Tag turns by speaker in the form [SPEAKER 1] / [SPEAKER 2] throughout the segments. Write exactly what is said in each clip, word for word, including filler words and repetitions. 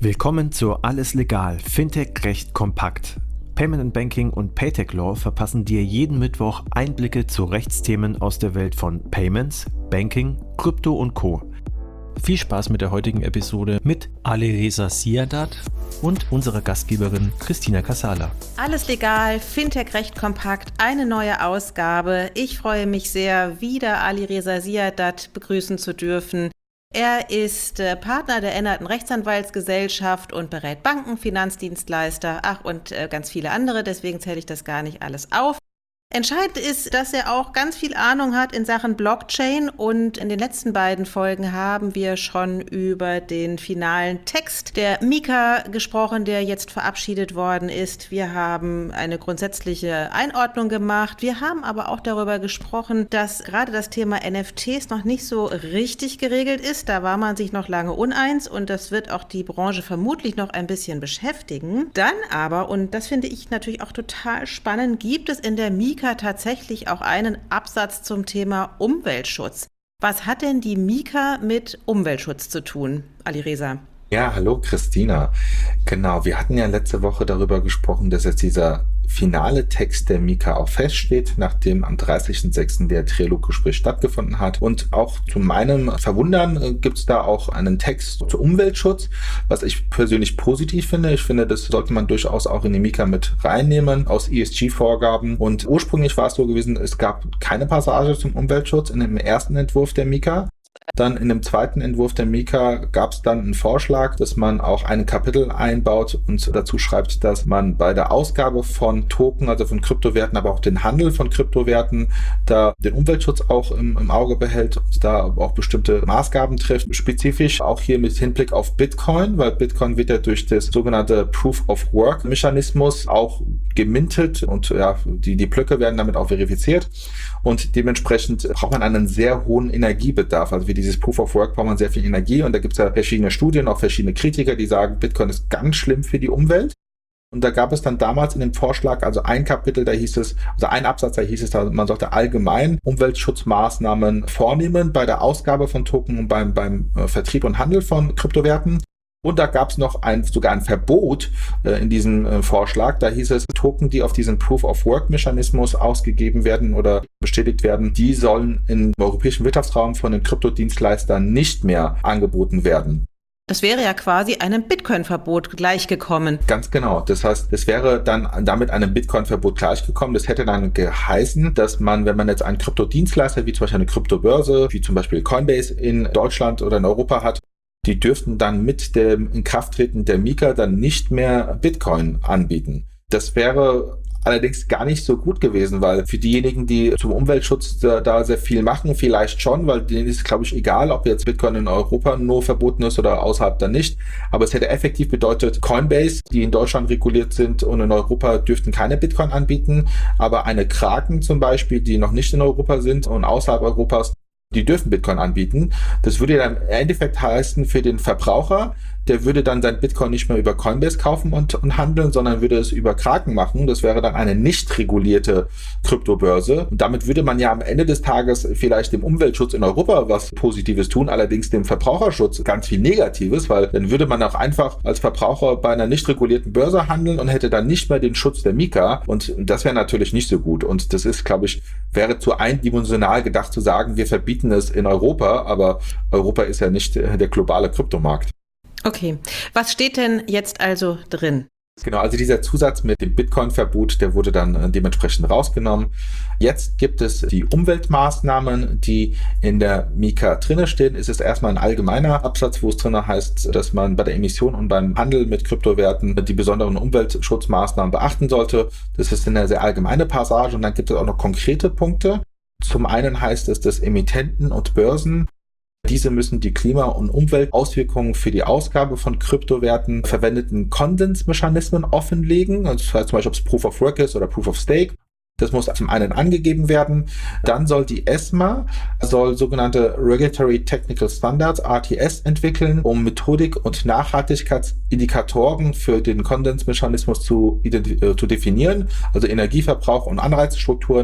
[SPEAKER 1] Willkommen zu Alles Legal, Fintech Recht kompakt. Payment and Banking und Paytech Law verpassen dir jeden Mittwoch Einblicke zu Rechtsthemen aus der Welt von Payments, Banking, Krypto und Co. Viel Spaß mit der heutigen Episode mit Alireza Siadat und unserer Gastgeberin Christina Casala.
[SPEAKER 2] Alles Legal, Fintech Recht kompakt, eine neue Ausgabe. Ich freue mich sehr, wieder Alireza Siadat begrüßen zu dürfen. Er ist äh, Partner der Ennerton Rechtsanwaltsgesellschaft und berät Banken, Finanzdienstleister, ach und äh, ganz viele andere, deswegen zähle ich das gar nicht alles auf. Entscheidend ist, dass er auch ganz viel Ahnung hat in Sachen Blockchain und in den letzten beiden Folgen haben wir schon über den finalen Text der MiCA gesprochen, der jetzt verabschiedet worden ist. Wir haben eine grundsätzliche Einordnung gemacht. Wir haben aber auch darüber gesprochen, dass gerade das Thema N F Ts noch nicht so richtig geregelt ist. Da war man sich noch lange uneins und das wird auch die Branche vermutlich noch ein bisschen beschäftigen. Dann aber, und das finde ich natürlich auch total spannend, gibt es in der MiCA tatsächlich auch einen Absatz zum Thema Umweltschutz. Was hat denn die MiCA mit Umweltschutz zu tun, Alireza?
[SPEAKER 3] Ja, hallo Christina. Genau, wir hatten ja letzte Woche darüber gesprochen, dass jetzt dieser finale Text der MiCA auch feststeht, nachdem am dreißigsten sechsten der Triloggespräch stattgefunden hat. Und auch zu meinem Verwundern äh, gibt es da auch einen Text zu Umweltschutz, was ich persönlich positiv finde. Ich finde, das sollte man durchaus auch in die MiCA mit reinnehmen, aus E S G-Vorgaben. Und ursprünglich war es so gewesen, es gab keine Passage zum Umweltschutz in dem ersten Entwurf der MiCA. Dann in dem zweiten Entwurf der MiCA gab es dann einen Vorschlag, dass man auch ein Kapitel einbaut und dazu schreibt, dass man bei der Ausgabe von Token, also von Kryptowerten, aber auch den Handel von Kryptowerten, da den Umweltschutz auch im, im Auge behält und da auch bestimmte Maßgaben trifft. Spezifisch auch hier mit Hinblick auf Bitcoin, weil Bitcoin wird ja durch das sogenannte Proof-of-Work-Mechanismus auch gemintet und ja, die, die Blöcke werden damit auch verifiziert und dementsprechend braucht man einen sehr hohen Energiebedarf. Also für dieses Proof of Work braucht man sehr viel Energie und da gibt es ja verschiedene Studien, auch verschiedene Kritiker, die sagen, Bitcoin ist ganz schlimm für die Umwelt. Und da gab es dann damals in dem Vorschlag, also ein Kapitel, da hieß es, also ein Absatz, da hieß es, man sollte allgemein Umweltschutzmaßnahmen vornehmen bei der Ausgabe von Token und beim, beim Vertrieb und Handel von Kryptowerten. Und da gab es noch ein, sogar ein Verbot äh, in diesem äh, Vorschlag. Da hieß es, Token, die auf diesen Proof-of-Work-Mechanismus ausgegeben werden oder bestätigt werden, die sollen im europäischen Wirtschaftsraum von den Kryptodienstleistern nicht mehr angeboten werden.
[SPEAKER 2] Das wäre ja quasi einem Bitcoin-Verbot gleichgekommen.
[SPEAKER 3] Ganz genau. Das heißt, es wäre dann damit einem Bitcoin-Verbot gleichgekommen. Das hätte dann geheißen, dass man, wenn man jetzt einen Kryptodienstleister, wie zum Beispiel eine Kryptobörse, wie zum Beispiel Coinbase in Deutschland oder in Europa hat, die dürften dann mit dem Inkrafttreten der MiCA dann nicht mehr Bitcoin anbieten. Das wäre allerdings gar nicht so gut gewesen, weil für diejenigen, die zum Umweltschutz da, da sehr viel machen, vielleicht schon, weil denen ist, glaube ich, egal, ob jetzt Bitcoin in Europa nur verboten ist oder außerhalb dann nicht. Aber es hätte effektiv bedeutet, Coinbase, die in Deutschland reguliert sind und in Europa dürften keine Bitcoin anbieten, aber eine Kraken zum Beispiel, die noch nicht in Europa sind und außerhalb Europas, die dürfen Bitcoin anbieten. Das würde dann im Endeffekt heißen für den Verbraucher, der würde dann sein Bitcoin nicht mehr über Coinbase kaufen und, und handeln, sondern würde es über Kraken machen. Das wäre dann eine nicht regulierte Kryptobörse. Und damit würde man ja am Ende des Tages vielleicht dem Umweltschutz in Europa was Positives tun, allerdings dem Verbraucherschutz ganz viel Negatives, weil dann würde man auch einfach als Verbraucher bei einer nicht regulierten Börse handeln und hätte dann nicht mehr den Schutz der MiCA. Und das wäre natürlich nicht so gut. Und das ist, glaube ich, wäre zu eindimensional gedacht zu sagen, wir verbieten es in Europa, aber Europa ist ja nicht der globale Kryptomarkt.
[SPEAKER 2] Okay, was steht denn jetzt also drin?
[SPEAKER 3] Genau, also dieser Zusatz mit dem Bitcoin-Verbot, der wurde dann dementsprechend rausgenommen. Jetzt gibt es die Umweltmaßnahmen, die in der MiCA drinne stehen. Es ist erstmal ein allgemeiner Absatz, wo es drinne heißt, dass man bei der Emission und beim Handel mit Kryptowerten die besonderen Umweltschutzmaßnahmen beachten sollte. Das ist eine sehr allgemeine Passage und dann gibt es auch noch konkrete Punkte. Zum einen heißt es, dass Emittenten und Börsen, diese müssen die Klima- und Umweltauswirkungen für die Ausgabe von Kryptowerten verwendeten Konsensmechanismen offenlegen. Also das heißt zum Beispiel, ob es Proof of Work ist oder Proof of Stake. Das muss zum einen angegeben werden. Dann soll die ESMA soll sogenannte Regulatory Technical Standards, R T S, entwickeln, um Methodik und Nachhaltigkeitsindikatoren für den Konsensmechanismus zu, ident- äh, zu definieren, also Energieverbrauch und Anreizstrukturen.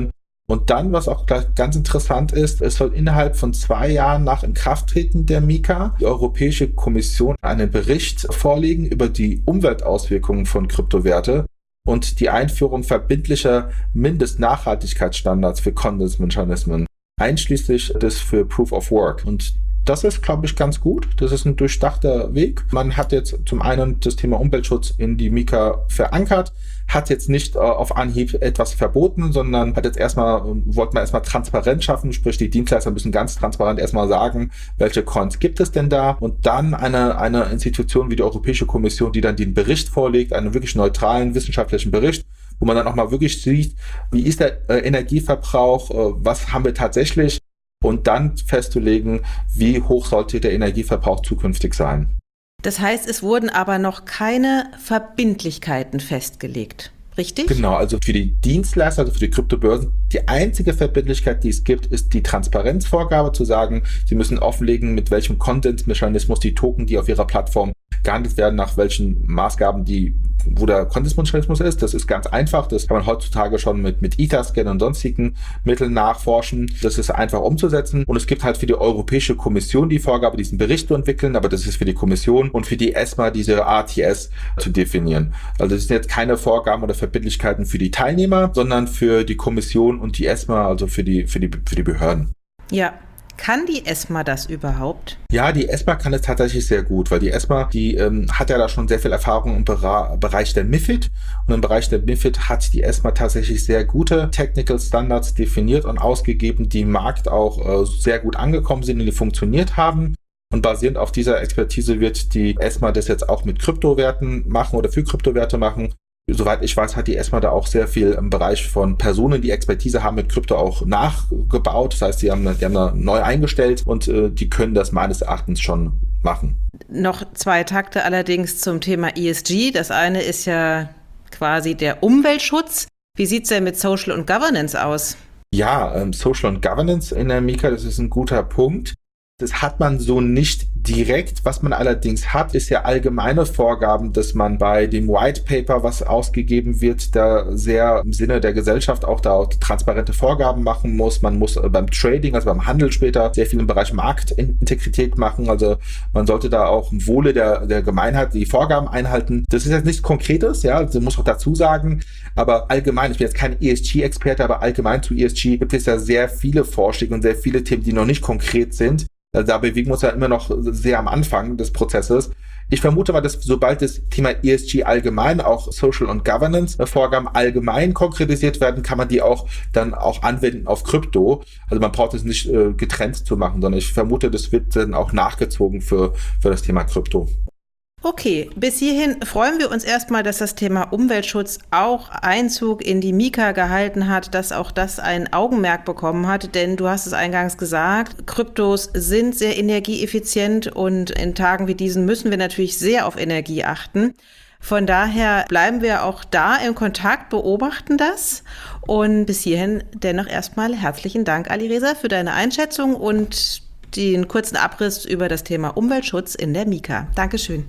[SPEAKER 3] Und dann, was auch ganz interessant ist, es soll innerhalb von zwei Jahren nach Inkrafttreten der Mika die Europäische Kommission einen Bericht vorlegen über die Umweltauswirkungen von Kryptowerte und die Einführung verbindlicher Mindestnachhaltigkeitsstandards für Konsensmechanismen, einschließlich des für Proof of Work. Und das ist, glaube ich, ganz gut. Das ist ein durchdachter Weg. Man hat jetzt zum einen das Thema Umweltschutz in die Mika verankert, hat jetzt nicht äh, auf Anhieb etwas verboten, sondern hat jetzt erstmal, wollte man erstmal Transparenz schaffen, sprich die Dienstleister müssen ganz transparent erstmal sagen, welche Coins gibt es denn da, und dann eine, eine Institution wie die Europäische Kommission, die dann den Bericht vorlegt, einen wirklich neutralen wissenschaftlichen Bericht, wo man dann auch mal wirklich sieht, wie ist der äh, Energieverbrauch, äh, was haben wir tatsächlich, und dann festzulegen, wie hoch sollte der Energieverbrauch zukünftig sein.
[SPEAKER 2] Das heißt, es wurden aber noch keine Verbindlichkeiten festgelegt, richtig?
[SPEAKER 3] Genau, also für die Dienstleister, also für die Kryptobörsen, die einzige Verbindlichkeit, die es gibt, ist die Transparenzvorgabe, zu sagen, sie müssen offenlegen, mit welchem Konsensmechanismus die Token, die auf ihrer Plattform gehandelt werden, nach welchen Maßgaben die, wo der Konsensmechanismus ist. Das ist ganz einfach. Das kann man heutzutage schon mit, mit Etherscan und sonstigen Mitteln nachforschen. Das ist einfach umzusetzen. Und es gibt halt für die Europäische Kommission die Vorgabe, diesen Bericht zu entwickeln, aber das ist für die Kommission und für die ESMA diese A T S zu definieren. Also das sind jetzt keine Vorgaben oder Verbindlichkeiten für die Teilnehmer, sondern für die Kommission und die ESMA, also für die, für die, für die Behörden.
[SPEAKER 2] Ja. Kann die ESMA das überhaupt?
[SPEAKER 3] Ja, die ESMA kann es tatsächlich sehr gut, weil die ESMA, die ähm, hat ja da schon sehr viel Erfahrung im Bera- Bereich der MiFID, und im Bereich der MiFID hat die ESMA tatsächlich sehr gute Technical Standards definiert und ausgegeben, die im Markt auch äh, sehr gut angekommen sind und die funktioniert haben. Und basierend auf dieser Expertise wird die ESMA das jetzt auch mit Kryptowerten machen oder für Kryptowerte machen. Soweit ich weiß, hat die ESMA da auch sehr viel im Bereich von Personen, die Expertise haben mit Krypto, auch nachgebaut. Das heißt, die haben, die haben da neu eingestellt, und äh, die können das meines Erachtens schon machen.
[SPEAKER 2] Noch zwei Takte allerdings zum Thema E S G. Das eine ist ja quasi der Umweltschutz. Wie sieht es denn mit Social und Governance aus?
[SPEAKER 3] Ja, ähm, Social und Governance in der Mika, das ist ein guter Punkt. Das hat man so nicht direkt. Was man allerdings hat, ist ja allgemeine Vorgaben, dass man bei dem White Paper, was ausgegeben wird, da sehr im Sinne der Gesellschaft auch da auch transparente Vorgaben machen muss. Man muss beim Trading, also beim Handel später, sehr viel im Bereich Marktintegrität machen. Also man sollte da auch im Wohle der, der Gemeinheit die Vorgaben einhalten. Das ist jetzt nichts Konkretes, ja, das muss ich auch dazu sagen. Aber allgemein, ich bin jetzt kein E S G-Experte, aber allgemein zu E S G gibt es ja sehr viele Vorschläge und sehr viele Themen, die noch nicht konkret sind. Also da bewegen wir uns ja immer noch sehr am Anfang des Prozesses. Ich vermute mal, dass sobald das Thema E S G allgemein, auch Social und Governance Vorgaben allgemein konkretisiert werden, kann man die auch dann auch anwenden auf Krypto. Also man braucht es nicht äh, getrennt zu machen, sondern ich vermute, das wird dann auch nachgezogen für, für das Thema Krypto.
[SPEAKER 2] Okay, bis hierhin freuen wir uns erstmal, dass das Thema Umweltschutz auch Einzug in die Mika gehalten hat, dass auch das ein Augenmerk bekommen hat, denn du hast es eingangs gesagt, Kryptos sind sehr energieeffizient und in Tagen wie diesen müssen wir natürlich sehr auf Energie achten. Von daher bleiben wir auch da im Kontakt, beobachten das, und bis hierhin dennoch erstmal herzlichen Dank, Alireza, für deine Einschätzung und den kurzen Abriss über das Thema Umweltschutz in der Mika. Dankeschön.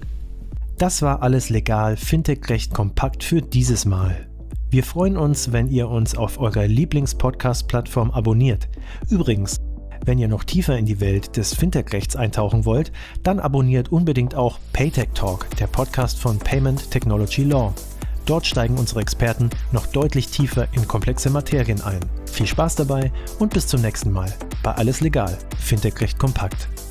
[SPEAKER 1] Das war alles legal, Fintech-Recht kompakt für dieses Mal. Wir freuen uns, wenn ihr uns auf eurer Lieblings-Podcast-Plattform abonniert. Übrigens, wenn ihr noch tiefer in die Welt des Fintech-Rechts eintauchen wollt, dann abonniert unbedingt auch Paytech Talk, der Podcast von Payment Technology Law. Dort steigen unsere Experten noch deutlich tiefer in komplexe Materien ein. Viel Spaß dabei und bis zum nächsten Mal bei Alles legal, Fintech-Recht kompakt.